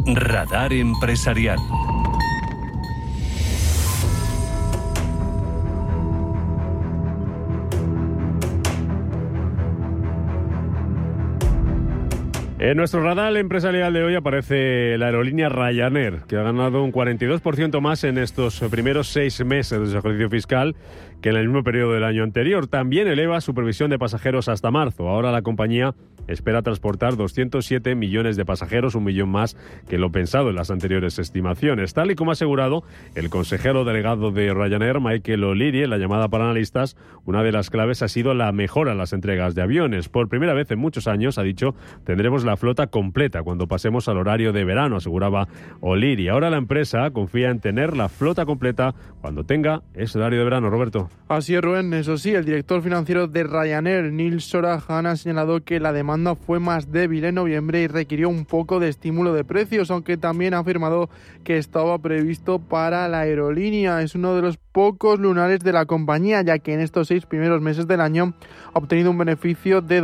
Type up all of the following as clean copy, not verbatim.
Radar Empresarial. En nuestro radar empresarial de hoy aparece la aerolínea Ryanair, que ha ganado un 42% más en estos primeros 6 meses de su ejercicio fiscal que en el mismo periodo del año anterior. También eleva su previsión de pasajeros hasta marzo. Ahora la compañía espera transportar 207 millones de pasajeros, 1 millón más que lo pensado en las anteriores estimaciones. Tal y como ha asegurado el consejero delegado de Ryanair, Michael O'Leary, en la llamada para analistas, una de las claves ha sido la mejora en las entregas de aviones. Por primera vez en muchos años, ha dicho, tendremos la flota completa cuando pasemos al horario de verano, aseguraba O'Leary. Ahora la empresa confía en tener la flota completa cuando tenga ese horario de verano. Roberto. Así es, Rubén. Eso sí, el director financiero de Ryanair, Neil Sorahan, ha señalado que la demanda fue más débil en noviembre y requirió un poco de estímulo de precios, aunque también ha afirmado que estaba previsto para la aerolínea. Es uno de los pocos lunares de la compañía, ya que en estos 6 primeros meses del año ha obtenido un beneficio de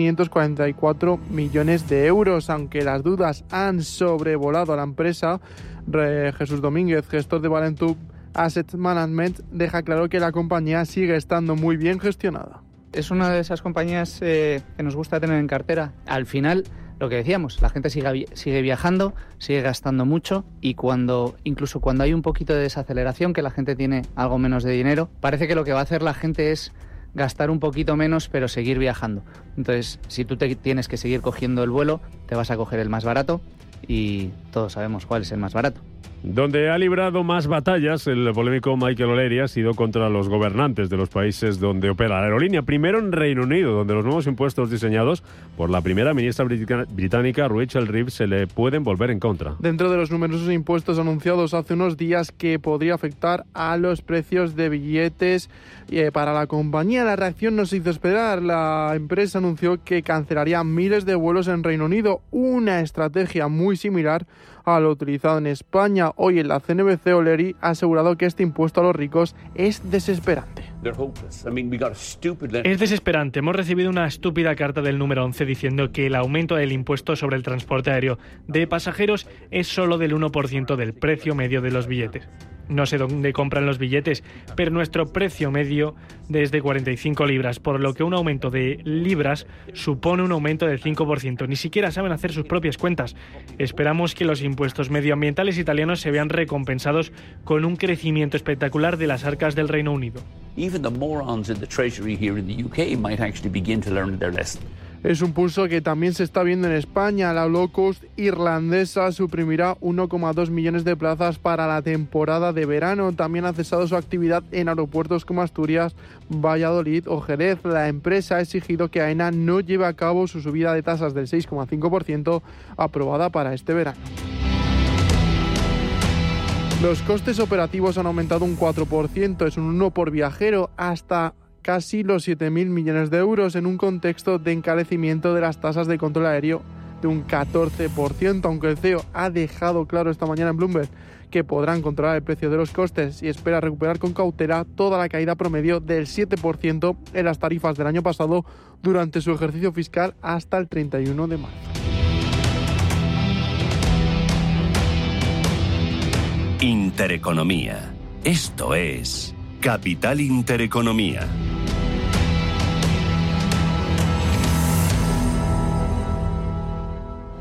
2.544 millones de euros. Aunque las dudas han sobrevolado a la empresa, Jesús Domínguez, gestor de Valentub Asset Management, deja claro que la compañía sigue estando muy bien gestionada. Es una de esas compañías que nos gusta tener en cartera. Al final, lo que decíamos, la gente sigue viajando, sigue gastando mucho y incluso cuando hay un poquito de desaceleración, que la gente tiene algo menos de dinero, parece que lo que va a hacer la gente es gastar un poquito menos pero seguir viajando. Entonces, si tú tienes que seguir cogiendo el vuelo, te vas a coger el más barato y todos sabemos cuál es el más barato. Donde ha librado más batallas el polémico Michael O'Leary ha sido contra los gobernantes de los países donde opera la aerolínea. Primero en Reino Unido, donde los nuevos impuestos diseñados por la primera ministra británica Rachel Reeves se le pueden volver en contra. Dentro de los numerosos impuestos anunciados hace unos días que podría afectar a los precios de billetes para la compañía, la reacción no se hizo esperar. La empresa anunció que cancelaría miles de vuelos en Reino Unido, una estrategia muy similar a lo utilizado en España. Hoy en la CNBC, O'Leary ha asegurado que este impuesto a los ricos es desesperante. Es desesperante. Hemos recibido una estúpida carta del número 11 diciendo que el aumento del impuesto sobre el transporte aéreo de pasajeros es solo del 1% del precio medio de los billetes. No sé dónde compran los billetes, pero nuestro precio medio es de 45 libras, por lo que un aumento de libras supone un aumento del 5%. Ni siquiera saben hacer sus propias cuentas. Esperamos que los impuestos medioambientales italianos se vean recompensados con un crecimiento espectacular de las arcas del Reino Unido. Es un pulso que también se está viendo en España. La low cost irlandesa suprimirá 1,2 millones de plazas para la temporada de verano. También ha cesado su actividad en aeropuertos como Asturias, Valladolid o Jerez. La empresa ha exigido que AENA no lleve a cabo su subida de tasas del 6,5% aprobada para este verano. Los costes operativos han aumentado un 4%, es un 1 por viajero, hasta casi los 7.000 millones de euros en un contexto de encarecimiento de las tasas de control aéreo de un 14%, aunque el CEO ha dejado claro esta mañana en Bloomberg que podrán controlar el precio de los costes y espera recuperar con cautela toda la caída promedio del 7% en las tarifas del año pasado durante su ejercicio fiscal hasta el 31 de marzo. Intereconomía. Esto es Capital Intereconomía.